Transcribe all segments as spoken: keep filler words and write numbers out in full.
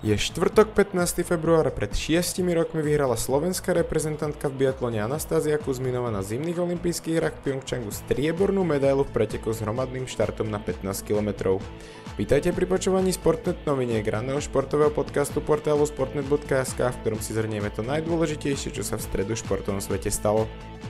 Je štvrtok pätnásteho februára, pred šiestimi rokmi vyhrala slovenská reprezentantka v biatlone Anastázia Kuzminová na zimných olympijských hrách v Pjongčangu striebornú medailu v preteku s hromadným štartom na pätnásť kilometrov. Vítajte pri počúvaní Sportnet noviniek, ranného športového podcastu portálu sportnet bodka es ká, v ktorom si zhrnieme to najdôležitejšie, čo sa v stredu športovom svete stalo.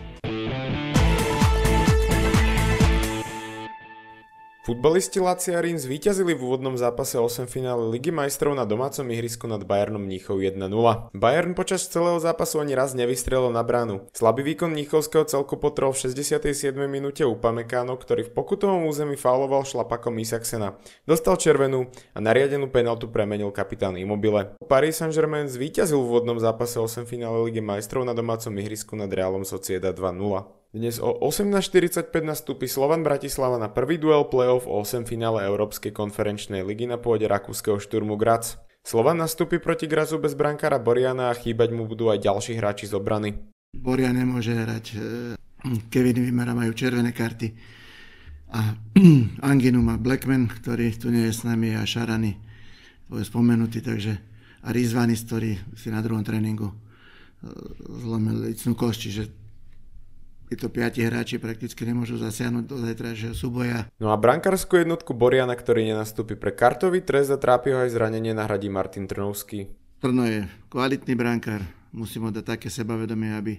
Futbalisti Lazia Rím zvíťazili v úvodnom zápase osemfinále Ligy majstrov na domácom ihrisku nad Bayernom Mníchov jeden nula. Bayern počas celého zápasu ani raz nevystrelil na bránu. Slabý výkon mníchovského celku potrel v šesťdesiatej siedmej minúte Upamecano, ktorý v pokutovom území fauloval šlapakom Isaksena. Dostal červenú a nariadenú penaltu premenil kapitán Immobile. Paris Saint-Germain zvíťazil v úvodnom zápase osemfinále Ligy majstrov na domácom ihrisku nad Realom Sociedad dva nula. Dnes o osemnásť štyridsaťpäť nastúpi Slovan Bratislava na prvý duel play-off o osemfinále Európskej konferenčnej ligy na pôde rakúskeho Šturmu Graz. Slovan nastúpi proti Grazu bez brankára Borjana a chýbať mu budú aj ďalší hráči z obrany. Borjan nemôže hrať, Kevin Vimera majú červené karty a Anginu má Blackman, ktorý tu nie je s nami, a Šarany, to je spomenutý, takže a Rizvanis, ktorý si na druhom tréningu zlomil licnú kosť, čiže títo piati hráči prakticky nemôžu zasiahnuť do zajtrajšieho súboja. No a brankárskú jednotku Borjana, ktorý nenastúpi pre kartový trest a trápi ho aj zranenie, nahradí Martin Trnovský. Trno je kvalitný brankár, musím mu dať také sebavedomie, aby e,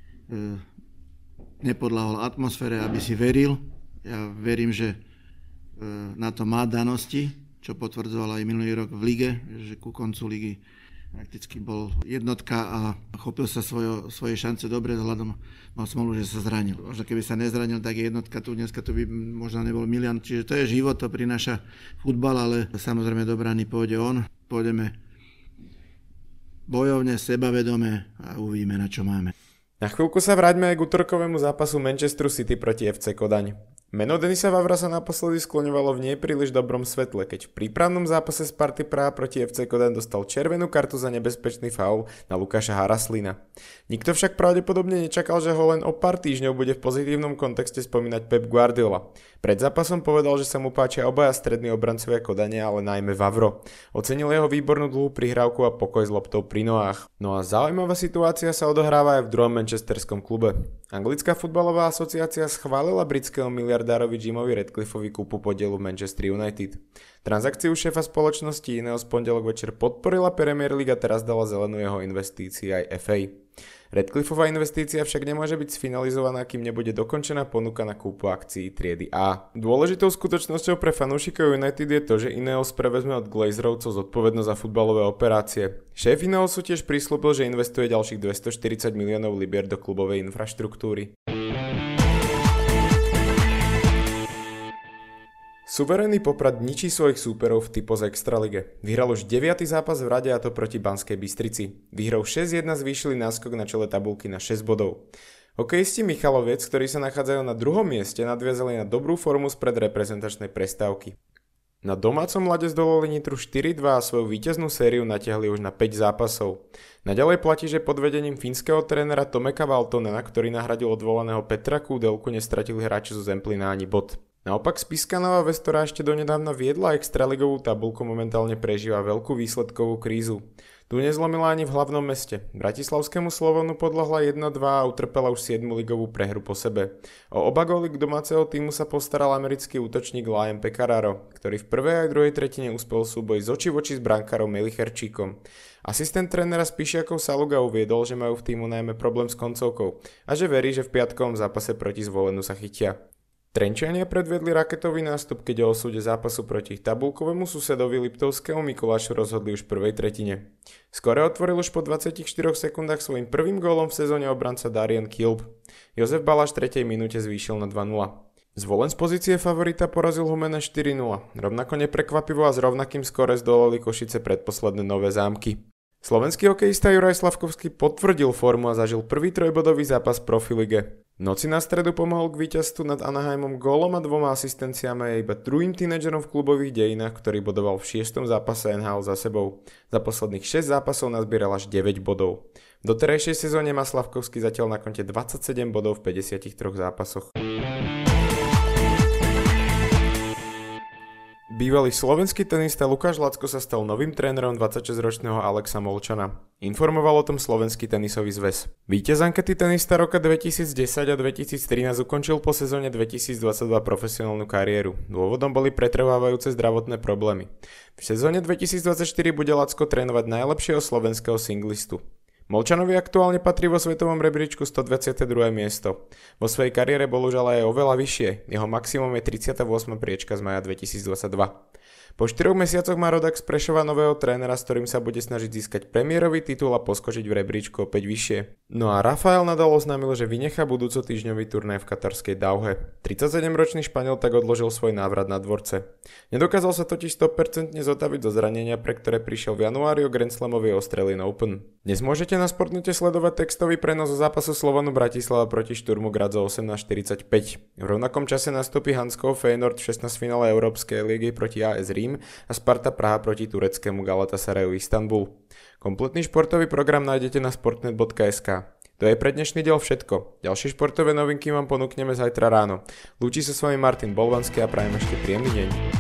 nepodľahol atmosfére, aby si veril. Ja verím, že e, na to má danosti, čo potvrdzoval aj minulý rok v lige, že ku koncu ligy prakticky bol jednotka a chopil sa svojo, svoje šance dobre, vzhľadom mal smolu, že sa zranil. Možno keby sa nezranil, tak je jednotka tu, dneska to by možno nebol milión. Čiže to je život, to prináša futbal, ale samozrejme do brány pôjde on. Pôjdeme bojovne, sebavedome a uvidíme, na čo máme. Na chvíľku sa vráťme aj k útorkovému zápasu Manchesteru City proti ef cé Kodaň. Meno Denisa Vavra sa naposledy skloňovalo v nepríliš dobrom svetle, keď v prípravnom zápase Sparty Praha proti ef cé Kodaň dostal červenú kartu za nebezpečný faul na Lukáša Haraslína. Nikto však pravdepodobne nečakal, že ho len o pár týždňov bude v pozitívnom kontexte spomínať Pep Guardiola. Pred zápasom povedal, že sa mu páčia obaja strední obrancovia Kodane, ale najmä Vavro. Ocenil jeho výbornú dlhú prihrávku a pokoj s loptou pri nohách. No a zaujímavá situácia sa odohráva aj v druhom manchesterskom klube. Anglická futbalová asociácia schválila britského miliardárovi Jimovi Ratcliffeovi kúpu podielu v Manchester United. Transakciu šéfa spoločnosti iného z pondelok večer podporila Premier League a teraz dala zelenú jeho investícii aj ef á. Ratcliffeová investícia však nemôže byť sfinalizovaná, kým nebude dokončená ponuka na kúpu akcií triedy A. Dôležitou skutočnosťou pre fanúšikov United je to, že Ineos prevezme od Glazerovcov zodpovednosť za futbalové operácie. Šéf Ineosu tiež prislúbil, že investuje ďalších dvestoštyridsať miliónov libier do klubovej infraštruktúry. Suverénny Poprad ničí svojich súperov v typo z Extralige. Vyhral už deviaty zápas v rade, a to proti Banskej Bystrici. Výhrou šesť jedna zvýšili náskok na čele tabulky na šesť bodov. Hokejisti Michalovec, ktorí sa nachádzajú na druhom mieste, nadviazali na dobrú formu spred reprezentačnej prestávky. Na domácom ľade zdolali Nitru štyri dva a svoju víťaznú sériu natiahli už na päť zápasov. Naďalej platí, že pod vedením fínskeho trénera Tomeka Valtonena, ktorý nahradil odvolaného Petra Kúdelku, nestratili hráči zo Zemplína ani bod. Naopak Spišská Nová Ves, ktorá ešte donedávna viedla extraligovú tabuľku, momentálne prežíva veľkú výsledkovú krízu. Tu nezlomila ani v hlavnom meste. Bratislavskému Slovanu podľahla jeden dva a utrpela už siedmu ligovú prehru po sebe. O oba góly k domáceho týmu sa postaral americký útočník Liam Pekararo, ktorý v prvej aj druhej tretine uspel súboj z očí v oči s brankárom Melicherčíkom. Asistent trénera Spišiakov Saluga uviedol, že majú v týmu najmä problém s koncovkou a že verí, že v piatkovom zápase proti Zvolenu sa chytia. Trenčiania predvedli raketový nástup, keď o osude zápasu proti tabulkovému susedovi Liptovskému Mikulášu rozhodli už v prvej tretine. Skore otvoril už po dvadsiatich štyroch sekundách svojím prvým gólom v sezóne obranca Darian Kilb. Jozef Baláš v tretej minúte zvýšil na dva nula. Zvolen z pozície favorita porazil Humena štyri nula. Rovnako neprekvapivo a s rovnakým skore zdolali Košice predposledné Nové Zámky. Slovenský hokejista Juraj Slavkovský potvrdil formu a zažil prvý trojbodový zápas v Profilige. V noci na stredu pomohol k víťazstvu nad Anaheimom gólom a dvoma asistenciami a iba druhým tínedžerom v klubových dejinách, ktorý bodoval v šiestom zápase en há el za sebou. Za posledných šesť zápasov nazbieral až deväť bodov. V doterajšej sezóne má Slavkovský zatiaľ na konte dvadsaťsedem bodov v päťdesiatich troch zápasoch. Bývalý slovenský tenista Lukáš Lacko sa stal novým trénerom dvadsaťšesťročného Alexa Molčana. Informoval o tom Slovenský tenisový zväz. Víťaz ankety tenista roka dvetisícdesať a dvetisíctrinásť ukončil po sezóne dvetisícdvadsaťdva profesionálnu kariéru. Dôvodom boli pretrvávajúce zdravotné problémy. V sezóne dvetisícdvadsaťštyri bude Lacko trénovať najlepšieho slovenského singlistu. Molčanovi aktuálne patrí vo svetovom rebríčku stodvadsiate druhé miesto. Vo svojej kariére bol už ale aj oveľa vyššie, jeho maximum je tridsiata ôsma priečka z maja dvetisícdvadsaťdva. Po štyroch mesiacoch má rodák z Prešova nového trénera, s ktorým sa bude snažiť získať premiérový titul a poskočiť v rebríčku opäť vyššie. No a Rafael Nadal oznámil, že vynechá budúco týždňový turnaj v katarskej Dauhe. tridsaťsedemročný Španiel tak odložil svoj návrat na dvorce. Nedokázal sa totiž sto percent zotaviť zo zranenia, pre ktoré prišiel v januári o Grand Slamovej Australian Open. Dnes môžete na Sportnete sledovať textový prenos zo zápasu Slovanu Bratislava proti Šturmu Graz o osemnásť štyridsaťpäť. V rovnakom čase nastúpi Hanskov Feyenoord v šestnásťfinále Európskej ligy proti á es Rím a Sparta Praha proti tureckému Galatasarayu Istanbul. Kompletný športový program nájdete na sportnet bodka es ká. To je pre dnešný diel všetko. Ďalšie športové novinky vám ponúkneme zajtra ráno. Lúči sa s vami Martin Bolvanský a prajem ešte príjemný deň.